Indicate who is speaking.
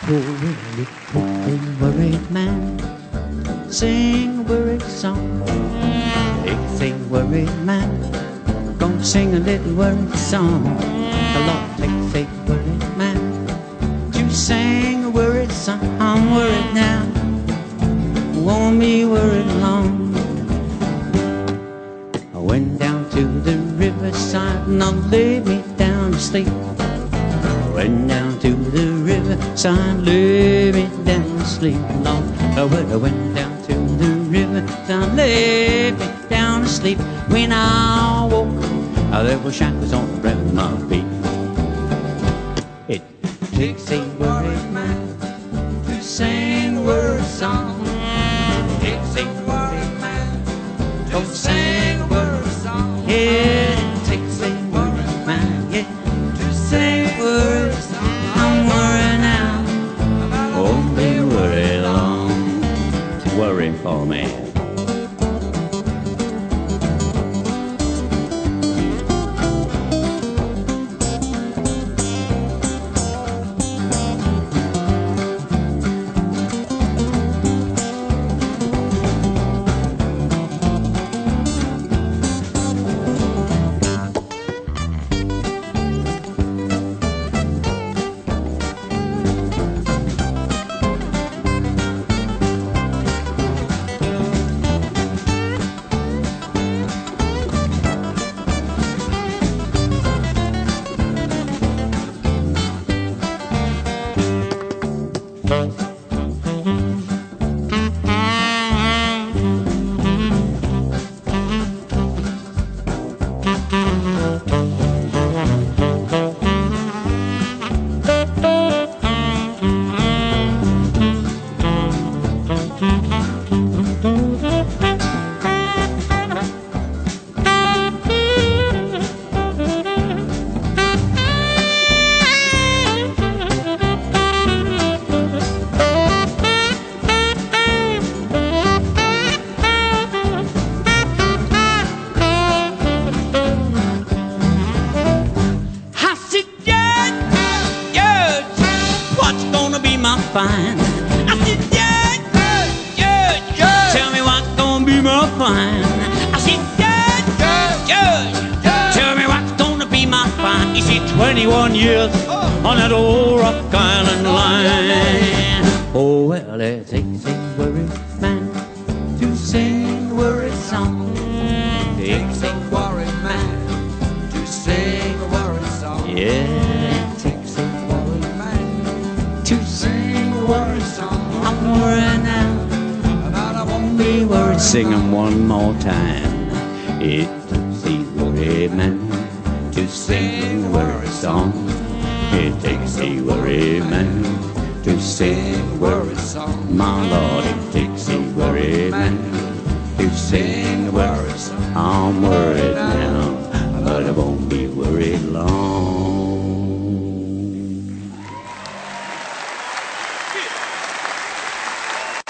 Speaker 1: Oh, little worried man, sing a worried song. They say worried man, gonna sing a little worried song. The Lord takes a worried man to sing a worried song. I'm worried now, won't be worried long. I went down to the riverside and I laid me down to sleep. Went down to the riverside, lay me down to sleep. Lord, I went down to the riverside, lay me down to sleep. When I woke, there were shackles on around my feet. It takes a worried man to sing a worried song. It takes a worried man to sing a worried song. Yeah, it takes a worried man, yeah, to sing a worried song. I'm worried now, won't be worried long. To worry for me. Fine. I said, Judge, tell me what's gonna be my fine. I said, Judge, tell me what's gonna be my fine. He said, 21 years on that old Rock Island line. Oh, well, it takes a worried man to sing a worried song. It takes a worried man to sing a worried song. Yeah, it takes a worried man to sing a worried song. I'm worried now, but I won't be worried. Sing 'em one more time. It takes a worried man to sing a worried song. It takes a worried man to sing a worried song. My Lord, it takes a worried man to sing a worried song. I'm worried now, but I won't be worried long.